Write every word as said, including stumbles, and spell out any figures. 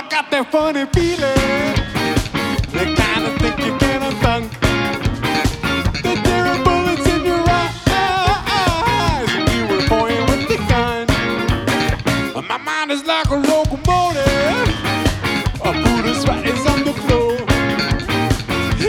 I got that funny feeling, the kind of thing you can't thunk. The there are bullets in your eyes, and you were pointing with the gun. My mind is like a locomotive,